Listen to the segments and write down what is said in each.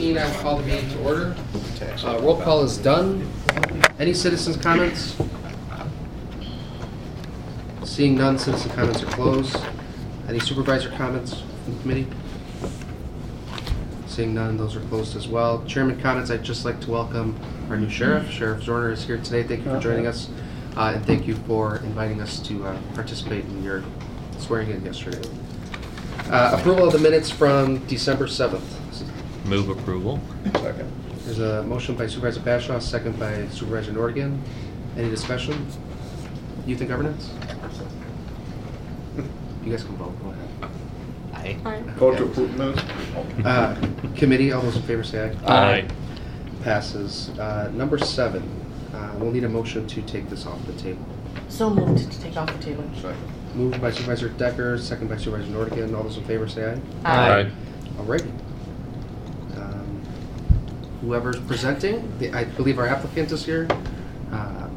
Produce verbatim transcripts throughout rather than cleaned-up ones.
fifteen, I will call the meeting to order. Uh, roll call is done. Any citizens' comments? Seeing none, citizen comments are closed. Any supervisor comments from the committee? Seeing none, those are closed as well. Chairman comments, I'd just like to welcome our new sheriff. Sheriff Zorner is here today. Thank you for joining us. Uh, and thank you for inviting us to uh, participate in your swearing in yesterday. Uh, approval of the minutes from December seventh. Move approval. Second. There's a motion by Supervisor Bashaw, second by Supervisor Nordigan. Any discussion? Youth and governance? You guys can vote. Go ahead. Aye. Vote to approve minutes? Uh, committee, all those in favor say aye. Aye. Passes. Uh, number seven. Uh, we'll need a motion to take this off the table. So moved to take off the table. Second. Moved by Supervisor Decker, second by Supervisor Nordigan. All those in favor say aye. Aye. Alrighty. Um, whoever's presenting, the, I believe our applicant is here. Uh,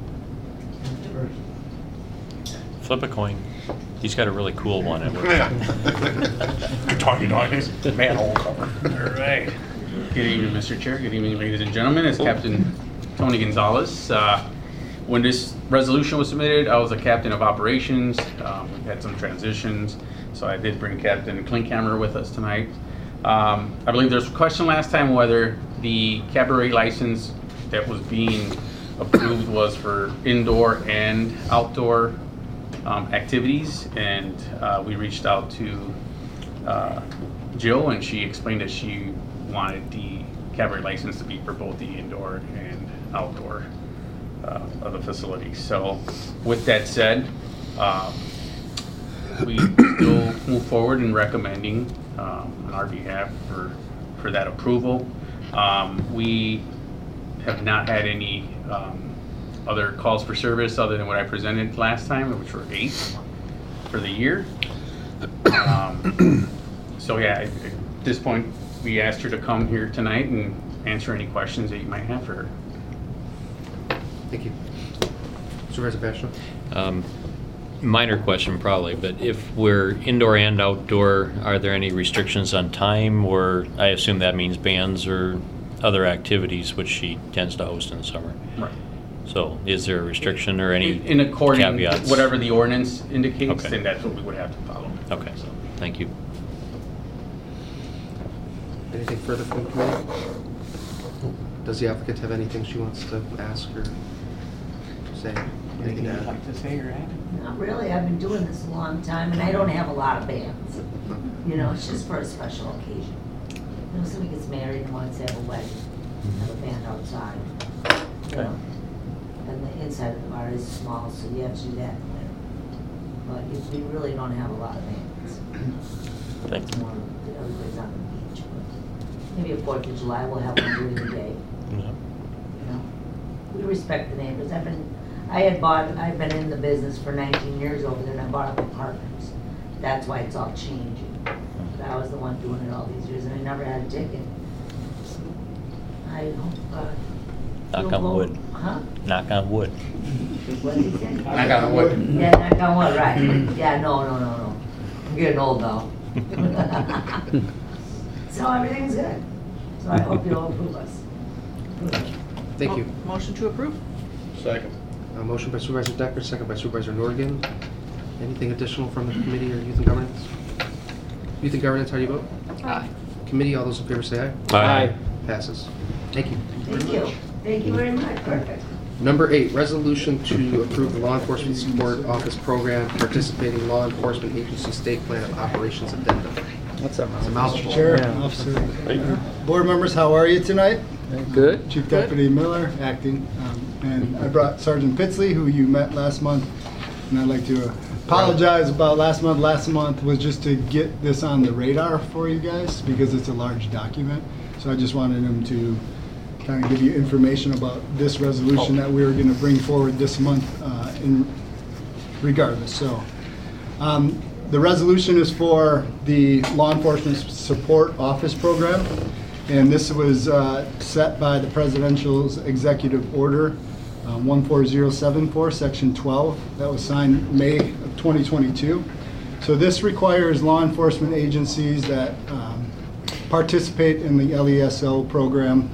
Flip a coin. He's got a really cool one at work. Good talking noise. Manhole cover. All right. Good evening, Mister Chair. Good evening, ladies and gentlemen. It's Captain Tony Gonzalez. Uh, when this resolution was submitted, I was a captain of operations. Um, we've had some transitions, so I did bring Captain Klinkhammer with us tonight. Um, I believe there's a question last time whether the cabaret license that was being approved was for indoor and outdoor Um, activities, and uh, we reached out to uh, Jill, and she explained that she wanted the cabaret license to be for both the indoor and outdoor uh, of the facility. So with that said, um, we still move forward in recommending um, on our behalf for, for that approval. Um, we have not had any um, other calls for service other than what I presented last time, which were eight for the year. Um, so yeah, at this point, we asked her to come here tonight and answer any questions that you might have for her. Thank you. Supervisor Bashaw? Um, minor question probably, but if we're indoor and outdoor, are there any restrictions on time, or I assume that means bands or other activities which she tends to host in the summer? Right. So is there a restriction or any In, in according caveats? whatever the ordinance indicates, Okay. then that's what we would have to follow. Okay, So. thank you. Anything further from the committee? Does the applicant have anything she wants to ask or say? Anything to you'd add? like to say or add? Not really, I've been doing this a long time and I don't have a lot of bands. You know, it's just for a special occasion. You know, somebody gets married and wants to have a wedding, have a band outside. You Okay. know, and the inside of the bar is small, so you have to do that in winter. But you- we really don't have a lot of bands. Thanks. It's more that everybody's on the beach, but maybe a Fourth of July, we'll have one during the day. Yeah. You know, we respect the neighbors. I've been, I had bought, I've been in the business for nineteen years over there, and I bought up apartments. That's why it's all changing. But I was the one doing it all these years, and I never had a ticket. I hope, uh. Knock you'll on vote- wood. Huh? Knock on wood. What did he say? Knock on wood. Yeah, knock on wood, right. Yeah, no, no, no, no. I'm getting old now. So everything's good. So I hope you'll approve us. Thank you. Oh. Motion to approve? Second. A motion by Supervisor Decker, second by Supervisor Nordigan. Anything additional from the committee or youth and governance? Youth and governance, how do you vote? Aye. Committee, all those in favor say aye. Aye. Passes. Thank you. Thank you. Thank you very much. Perfect. Number eight, resolution to approve the Law Enforcement Support Office Program Participating Law Enforcement Agency State Plan of Operations Addendum. What's up, It's a mouthful. Chair, officer, board members, how are you tonight? Good. Chief Deputy Miller, acting, um, and I brought Sergeant Pitsley, who you met last month, and I'd like to apologize about last month. Last month was just to get this on the radar for you guys, because it's a large document, so I just wanted him to kind of give you information about this resolution that we were going to bring forward this month uh, in regardless. So um, the resolution is for the Law Enforcement Support Office Program, and this was uh, set by the Presidential's Executive Order um, one four zero seven four, Section twelve, that was signed May of twenty twenty-two. So this requires law enforcement agencies that um, participate in the L E S O program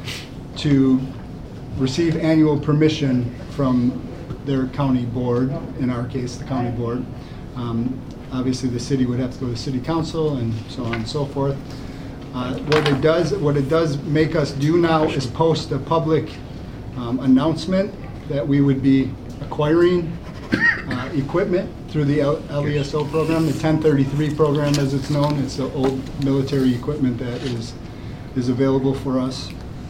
to receive annual permission from their county board, in our case, the county board. Um, obviously, the city would have to go to city council and so on and so forth. Uh, what it does, what it does make us do now is post a public um, announcement that we would be acquiring uh, equipment through the L E S O program, the ten thirty-three program as it's known. It's the old military equipment that is is available for us.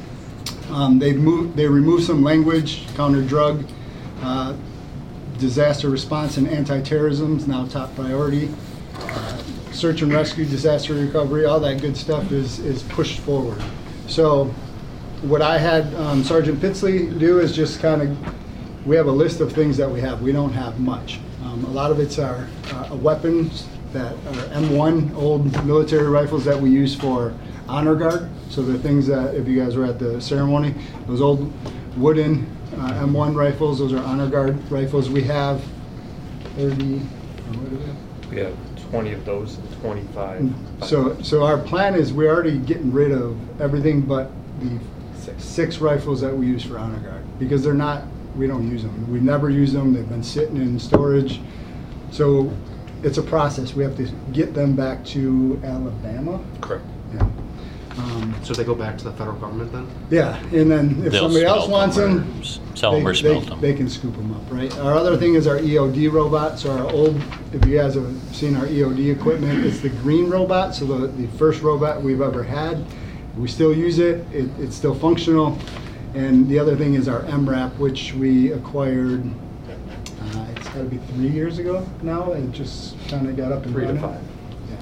Um, they've moved, they removed some language, counter drug, uh, disaster response and anti-terrorism is now top priority. Uh, search and rescue, disaster recovery, all that good stuff is, is pushed forward. So what I had um, Sergeant Pitsley do is just kind of, we have a list of things that we have. We don't have much. Um, a lot of it's our uh, weapons that are M one, old military rifles that we use for honor guard. So the things that, if you guys were at the ceremony, those old wooden uh, M one rifles, those are honor guard rifles. We have thirty, or what do we have? We have twenty of those and twenty-five. So, so our plan is we're already getting rid of everything but the Six. six rifles that we use for honor guard, because they're not, we don't use them. We never use them. They've been sitting in storage. So it's a process. We have to get them back to Alabama. Correct. Yeah. Um, So they go back to the federal government then? yeah, and then if They'll somebody else smelt wants them them, or s- sell them they- or smelt them. They, they can scoop them up, right? Our other thing is our E O D robot. So our old, if you guys have seen our E O D equipment, it's the green robot. So the, the first robot we've ever had. We still use it. it. It's still functional. And the other thing is our M RAP, which we acquired, uh, it's got to be three years ago now, and just kind of got up and Three to running. five. Yeah.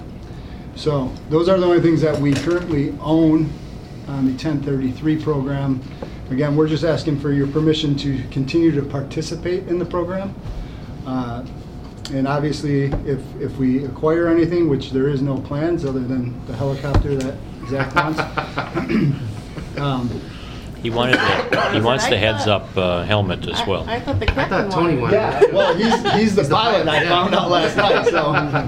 So those are the only things that we currently own on the ten thirty-three program. Again, we're just asking for your permission to continue to participate in the program. Uh, and obviously, if, if we acquire anything, which there is no plans other than the helicopter that Zach wants. um, He wanted, the- he wants the heads-up uh, helmet as well. I, I thought the I captain thought Tony wanted. wanted. yeah, well, he's, he's the pilot I yeah. found out last night, so.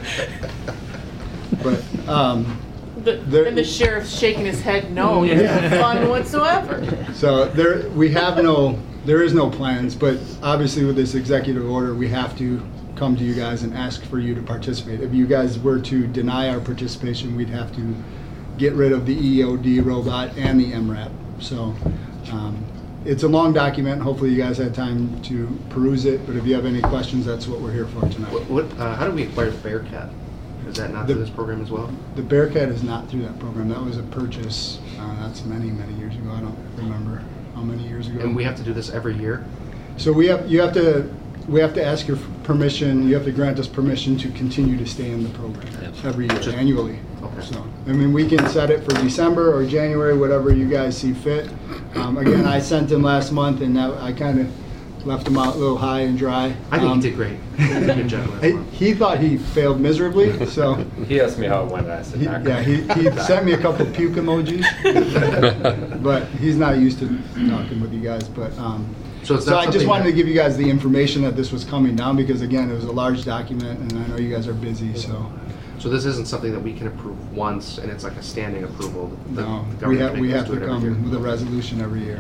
But, um, The, There- and the sheriff's shaking his head, no, it's no fun whatsoever. So there, we have no, there is no plans, but obviously with this executive order, we have to come to you guys and ask for you to participate. If you guys were to deny our participation, we'd have to get rid of the E O D robot and the M RAP. So um, it's a long document. Hopefully you guys had time to peruse it, but if you have any questions, that's what we're here for tonight. What, what, uh, how do we acquire the Bearcat? Is that not The- through this program as well? The Bearcat is not through that program. That was a purchase, uh, that's many, many years ago. I don't remember how many years ago. And we have to do this every year? So we have, you have to, we have to ask your permission, you have to grant us permission to continue to stay in the program Yes. every year, Just- annually. Okay. So, I mean, we can set it for December or January, whatever you guys see fit. Um, again, I sent him last month and that, I kind of left him out a little high and dry. I think Um, he did great. He did a good job last He, month. he thought he failed miserably, so, He asked me how it went, and I said, he, not yeah, great. he, he sent me a couple puke emojis. But he's not used to talking with you guys, but, um, So it's So not I just something wanted that- to give you guys the information that this was coming down, because again, it was a large document and I know you guys are busy, so. So this isn't something that we can approve once and it's like a standing approval? The- No, the we government have, we makes us have do to it every year. come with a resolution every year.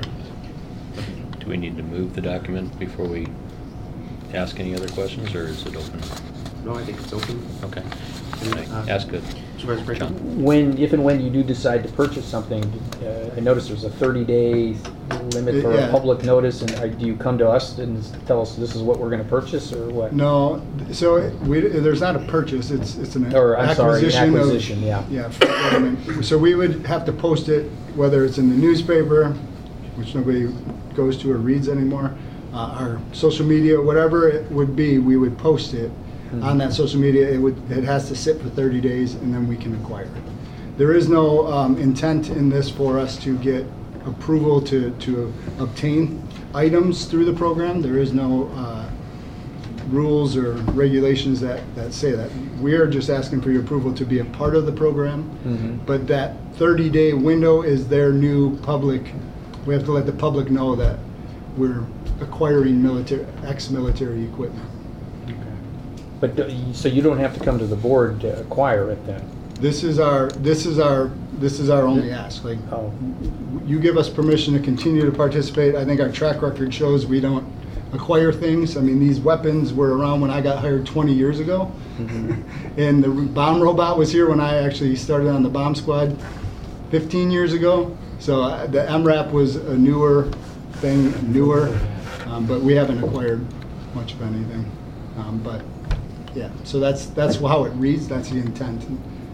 Do we need to move the document before we ask any other questions, or is it open? No, I think it's open. Okay. Uh, Ask good. Supervisor Brackett? John? When, if and when you do decide to purchase something, uh, I noticed there's a thirty-day limit for Yeah. a public notice, and uh, do you come to us and tell us this is what we're gonna purchase, or what? No, so we, there's not a purchase, it's, it's an Or, I'm sorry, acquisition of. acquisition, yeah. Yeah, for government. So we would have to post it, whether it's in the newspaper, which nobody goes to or reads anymore, uh, our social media, whatever it would be, we would post it. On that social media, it would, it has to sit for thirty days and then we can acquire it. There is no um, intent in this for us to get approval to, to obtain items through the program. There is no uh, rules or regulations that, that say that. We are just asking for your approval to be a part of the program, Mhm. but that thirty-day window is their new public, we have to let the public know that we're acquiring military, ex-military equipment. But, do- so you don't have to come to the board to acquire it then? This is our, this is our, this is our only ask. Like, Oh, you give us permission to continue to participate. I think our track record shows we don't acquire things. I mean, these weapons were around when I got hired twenty years ago. And the bomb robot was here when I actually started on the bomb squad fifteen years ago. So uh, the M RAP was a newer thing, newer, um, but we haven't acquired much of anything. Um, but yeah, so that's that's how it reads. That's the intent.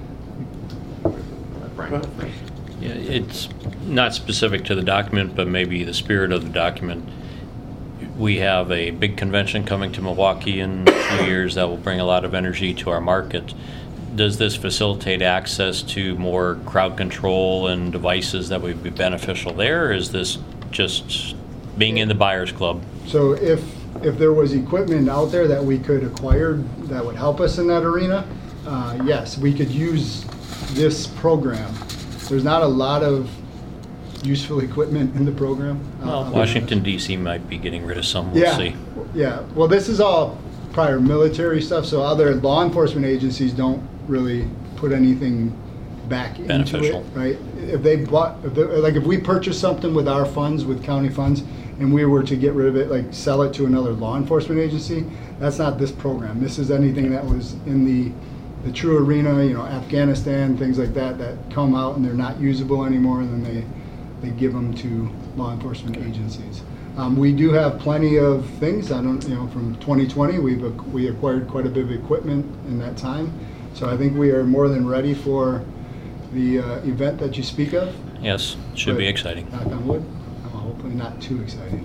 Brian. Yeah, it's not specific to the document, but maybe the spirit of the document. We have a big convention coming to Milwaukee in a few years that will bring a lot of energy to our market. Does this facilitate access to more crowd control and devices that would be beneficial there, or is this just being in the buyers club? So if if there was equipment out there that we could acquire that would help us in that arena, uh, yes, we could use this program. There's not a lot of useful equipment in the program. Well, Uh, Washington, D C might be getting rid of some, we'll Yeah, see. yeah. Well, this is all prior military stuff, so other law enforcement agencies don't really put anything back into it, Beneficial. right? If they bought, if they, like if we purchased something with our funds, with county funds, and we were to get rid of it, like sell it to another law enforcement agency, that's not this program. This is anything that was in the the true arena, you know, Afghanistan, things like that, that come out and they're not usable anymore, and then they they give them to law enforcement agencies. Um, we do have plenty of things. I don't, you know, from twenty twenty, we've ac- we acquired quite a bit of equipment in that time. So I think we are more than ready for the uh, event that you speak of. Yes, should be But, exciting. Knock on wood. Uh, hopefully not too exciting.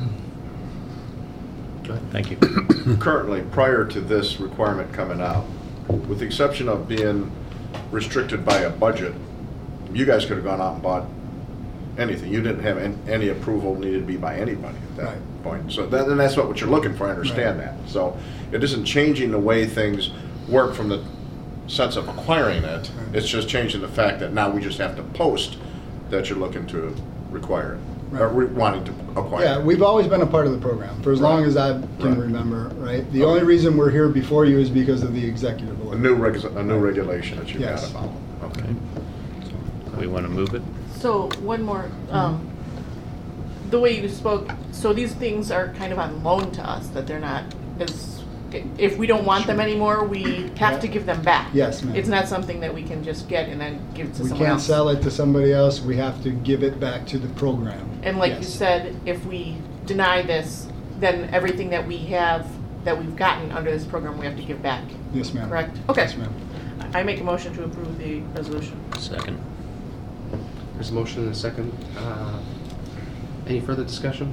Go ahead. Thank you. Currently, prior to this requirement coming out, with the exception of being restricted by a budget, you guys could have gone out and bought anything. You didn't have an- any approval needed to be by anybody at that Right. point. So that, and that's what, what you're looking for, I understand Right. that. So it isn't changing the way things work from the sense of acquiring it. Right. It's just changing the fact that now we just have to post that you're looking to require it, or Right. re- wanting to acquire Yeah, it. we've always been a part of the program for as long Right. as I can Right. remember, right? The only reason we're here before you is because of the executive A order. new reg, a new regulation that you've got Yes. to follow. Okay. We want to move it? So one more, um, the way you spoke, so these things are kind of on loan to us, that they're not, as, if we don't want them Sure. anymore, we have to give them back. Yes, ma'am. It's not something that we can just get and then give to We someone can't else. sell it to somebody else. We have to give it back to the program. And like you Yes. said, if we deny this, then everything that we have, that we've gotten under this program, we have to give back. Yes, ma'am. Correct? Okay. Yes, ma'am. I make a motion to approve the resolution. Second. There's a motion and a second. Uh, Any further discussion?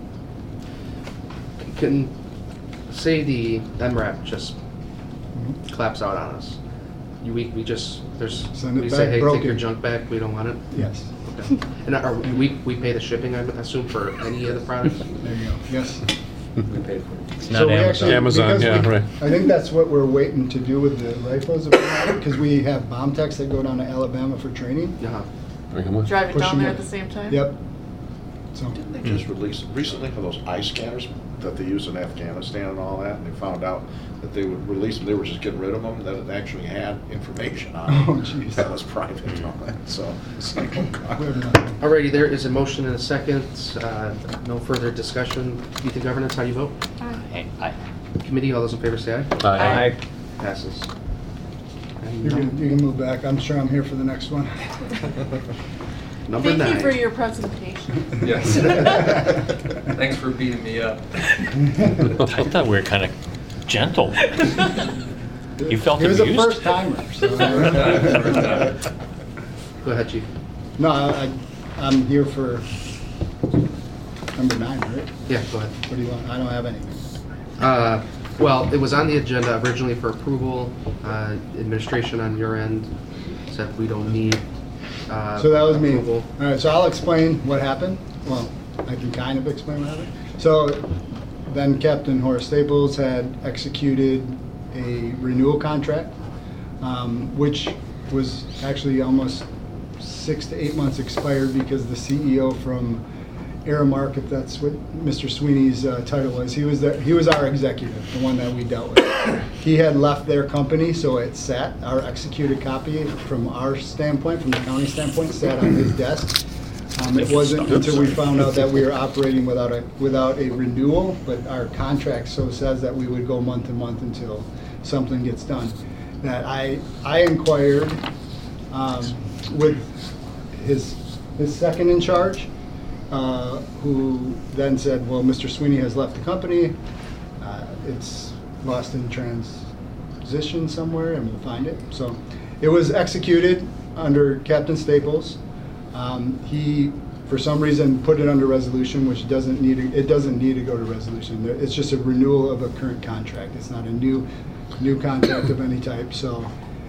Can, say the M RAP just Mhm. claps out on us. You, we, we just, there's, Send it we back say, hey, take broken." your junk back, we don't want it? Yes. Okay. And are, we, we pay the shipping, I assume, for any of the products? There you go. Yes. We paid for it. It's So not we Amazon. actually- Amazon, because yeah, we- right. I think that's what we're waiting to do with the rifles, because we have bomb techs that go down to Alabama for training. Uh-huh. Wait, how much? Drive it Push down them there up. at the same time? Yep. So, Didn't they just release recently for those eye scanners that they use in Afghanistan and all that? And they found out that they would release them, they were just getting rid of them, that it actually had information on it. Oh, jeez. That was private and all that, so it's like, oh, we have God. nothing. Alrighty, there is a motion and a second. Uh, No further discussion. Youth and Governance, how do you vote? Hey, I- Committee, all those in favor say aye. Aye. I, Passes. And You num- can, you can move back. I'm sure I'm here for the next one. Number Thank nine. you for your presentation. Yes. Thanks for beating me up. I thought we were kind of gentle. You felt He was a abused? first timer, so. Go ahead, Chief. No, I, I- I'm here for number nine, right? Yeah, go ahead. What do you want? I don't have anything. Uh, Well, it was on the agenda originally for approval. Uh, Administration on your end said we don't need uh, So that was me. All approval. right, so I'll explain what happened. Well, I can kind of explain what happened. So then Captain Horace Staples had executed a renewal contract, um, which was actually almost six to eight months expired because the C E O from Aramark, if that's what Mister Sweeney's uh, title was. He was the, he was our executive, the one that we dealt with. He had left their company, so it sat, our executed copy from our standpoint, from the county standpoint, sat on his desk. Um, it wasn't until we found out that we were operating without a without a renewal, but our contract so says that we would go month to month until something gets done. That I I inquired um, with his his second in charge, uh, who then said, "Well, Mister Sweeney has left the company. Uh, it's lost in transition somewhere, and we'll find it." So it was executed under Captain Staples. Um, he, for some reason, put it under resolution, which doesn't need to, it doesn't need to go to resolution. It's just a renewal of a current contract. It's not a new new contract of any type. So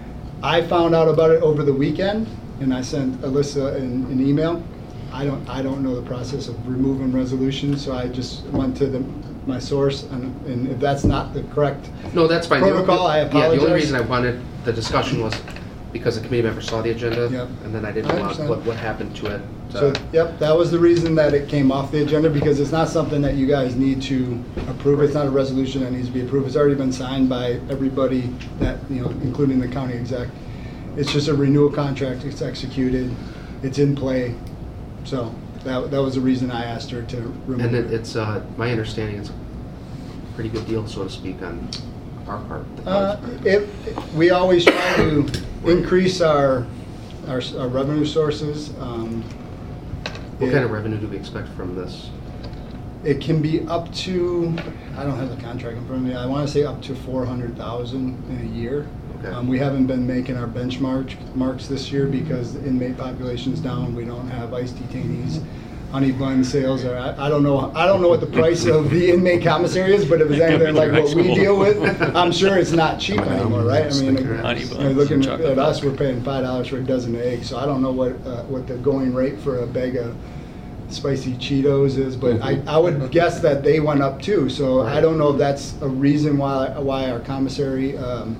I found out about it over the weekend, and I sent Alyssa an, an email. I don't I don't know the process of removing resolutions, so I just went to the my source, and, and if that's not the correct No, that's fine. protocol, I Yeah, the only apologize. reason I wanted the discussion was because the committee members saw the agenda, Yep. and then I didn't I want understand. what, what happened to it. So, uh, yep, that was the reason that it came off the agenda, because it's not something that you guys need to approve. It's not a resolution that needs to be approved. It's already been signed by everybody that, you know, including the county exec. It's just a renewal contract. It's executed. It's in play. So that, that was the reason I asked her to remove And it, it. it's, uh, my understanding it's a pretty good deal, so to speak, on our part. the Uh, county's part. it, we always try to increase our, our, our revenue sources. Um, What it- kind of revenue do we expect from this? It can be up to, I don't have the contract in front of me, I want to say up to four hundred thousand in a year. Okay. Um, we haven't been making our benchmark marks this year because the inmate population's down. We don't have ICE detainees. Honey bun sales are, I, I don't know, I don't know what the price of the inmate commissary is, but if it's That could anything be like high what we school. deal with, I'm sure it's not cheap anymore, right? I mean, Honey you know, buns looking and chocolate at us, milk. we're paying five dollars for a dozen of eggs, so I don't know what, uh, what the going rate for a bag of spicy Cheetos is, but I, I would guess that they went up too. So I don't know if that's a reason why why our commissary, um,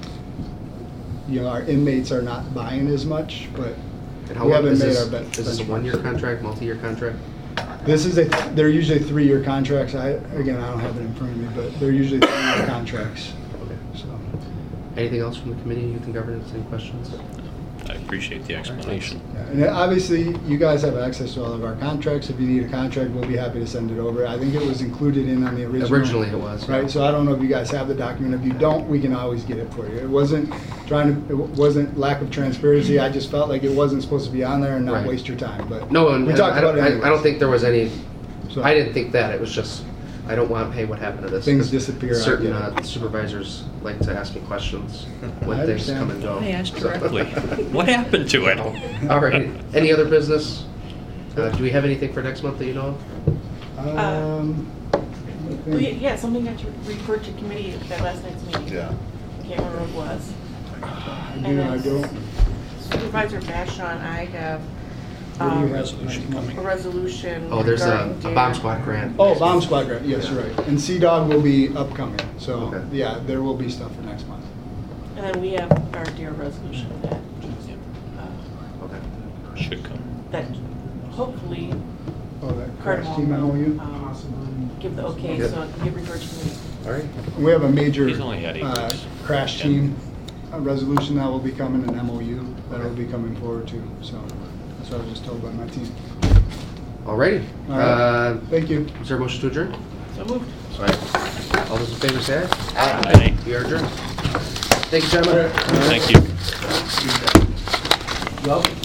you know, our inmates are not buying as much. But And how we long haven't is made this? our ben- Is this a benchmarks. one-year contract, multi-year contract? This is a they're usually three year contracts. I again I don't have it in front of me, but they're usually three year contracts. Okay. So Anything else from the committee, youth and governance, any questions? I appreciate the explanation. yeah. And obviously you guys have access to all of our contracts. If you need a contract, we'll be happy to send it over. I think it was included in on the original. Originally it was. Right, so I don't know if you guys have the document. If you don't, we can always get it for you. It wasn't trying to, it wasn't lack of transparency. I just felt like it wasn't supposed to be on there and not Right. waste your time, but. No, and we and talked I about don't, it I I don't anyways. think there was any, So- I didn't think that, it was just, I don't want, hey, what happened to this? Things 'Cause disappear, I Certain get uh, it. supervisors like to ask me questions when I things come understand. and go. I asked So- directly. What happened to it? All right, any other business? Uh, Do we have anything for next month that you know of? Um. Well, yeah, yeah, something got you referred to committee at that last night's meeting. Yeah. I can't remember what it was. I do, I don't. Supervisor Vashon, I have What do you um, have? Resolution coming. a resolution. Oh, there's a regarding a data. bomb squad grant. Oh, bomb squad grant, yes, Yeah. you're right. And Sea Dog will be upcoming, so, Okay. yeah, there will be stuff for next month. And then we have our deer resolution that, uh, Okay. Should come. that hopefully Oh, that crash Cardinal team M O U? will um, give the okay, Good. so it can get referred to committee. All right, We have a major He's only had eight uh, weeks. crash Yeah. team uh, resolution that will be coming, an M O U that will be coming forward too, so that's what I was just told by my team. all righty. All right. Uh, Thank you. Is there a motion to adjourn? So moved. All right. All those in favor say aye. Aye. We are adjourned. Thank you, gentlemen. Thank you. Well,